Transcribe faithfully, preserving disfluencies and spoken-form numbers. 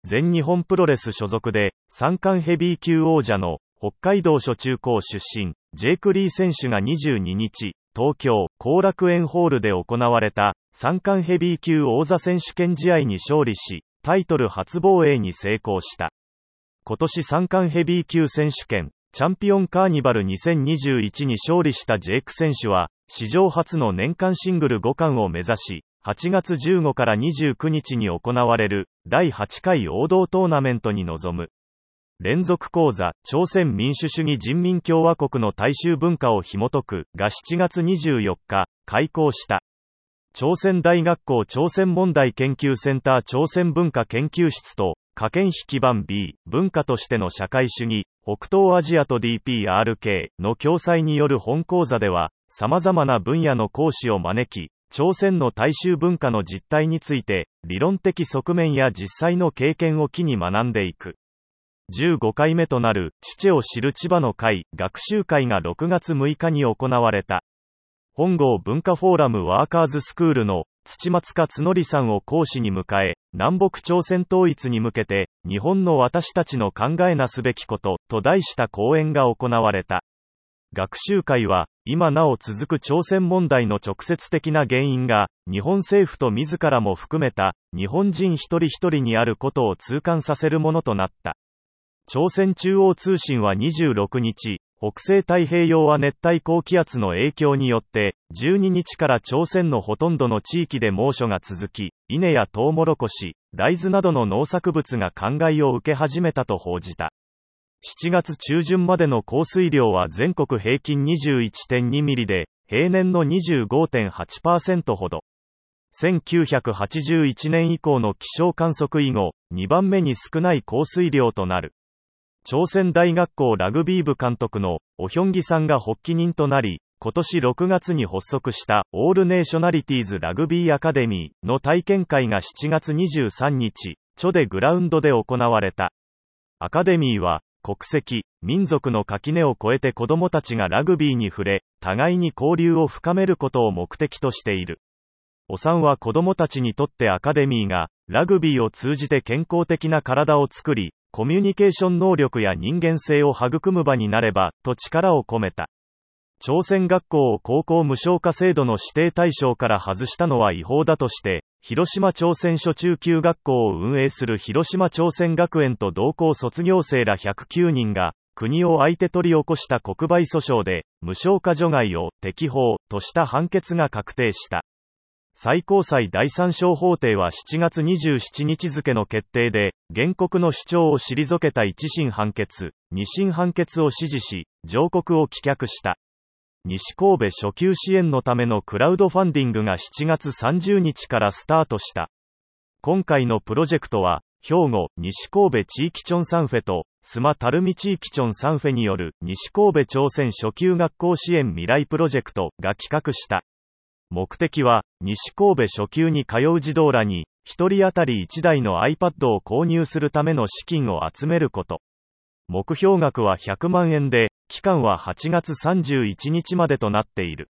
全日本プロレス所属で、三冠ヘビー級王者の北海道初中高出身、ジェイク・リー選手がにじゅうににち、東京、後楽園ホールで行われた、三冠ヘビー級王座選手権試合に勝利し、タイトル初防衛に成功した。今年三冠ヘビー級選手権、チャンピオンカーニバルにせんにじゅういちに勝利したジェイク選手は、史上初の年間シングルご冠を目指し、はちがつじゅうごからにじゅうくにちに行われる、だいはちかい王道トーナメントに臨む。連続講座、朝鮮民主主義人民共和国の大衆文化を紐解くがしちがつにじゅうよっか、開講した。朝鮮大学校朝鮮問題研究センター朝鮮文化研究室と、可研費基盤 B、文化としての社会主義、北東アジアと ディーピーアールケー の共催による本講座では、様々な分野の講師を招き、朝鮮の大衆文化の実態について、理論的側面や実際の経験を機に学んでいく。じゅうごかいめとなる、チチェを知る千葉の会、学習会がろくがつむいかに行われた。本郷文化フォーラムワーカーズスクールの土松勝則さんを講師に迎え、南北朝鮮統一に向けて、日本の私たちの考えなすべきこと、と題した講演が行われた。学習会は、今なお続く朝鮮問題の直接的な原因が、日本政府と自らも含めた、日本人一人一人にあることを痛感させるものとなった。朝鮮中央通信はにじゅうろくにち、北西太平洋は熱帯高気圧の影響によって、じゅうににちから朝鮮のほとんどの地域で猛暑が続き、稲やトウモロコシ、大豆などの農作物が干害を受け始めたと報じた。しちがつちゅうじゅんまでの降水量は全国平均 にじゅういってんにミリで、平年の にじゅうごてんはちパーセント ほど。せんきゅうひゃくはちじゅういちねん以降の気象観測以後、にばんめに少ない降水量となる。朝鮮大学校ラグビー部監督のオヒョンギさんが発起人となり、今年ろくがつに発足したオールネーショナリティーズラグビーアカデミーの体験会がしちがつにじゅうさんにち、チョデグラウンドで行われた。アカデミーは、国籍、民族の垣根を越えて子どもたちがラグビーに触れ、互いに交流を深めることを目的としている。おさんは子どもたちにとってアカデミーが、ラグビーを通じて健康的な体を作り、コミュニケーション能力や人間性を育む場になれば、と力を込めた。朝鮮学校を高校無償化制度の指定対象から外したのは違法だとして、広島朝鮮初中級学校を運営する広島朝鮮学園と同校卒業生らひゃくきゅうにんが、国を相手取り起こした国賠訴訟で、無償化除外を適法とした判決が確定した。最高裁第三小法廷はしちがつにじゅうしちにち付の決定で、原告の主張を退けた一審判決、二審判決を支持し、上告を棄却した。西神戸初級支援のためのクラウドファンディングがしちがつさんじゅうにちからスタートした。今回のプロジェクトは、兵庫、西神戸地域チョンサンフェと、須磨垂水地域チョンサンフェによる西神戸朝鮮初級学校支援未来プロジェクトが企画した。目的は、西神戸初級に通う児童らに、一人当たりいちだいの iPad を購入するための資金を集めること。目標額はひゃくまんえんで、期間ははちがつさんじゅういちにちまでとなっている。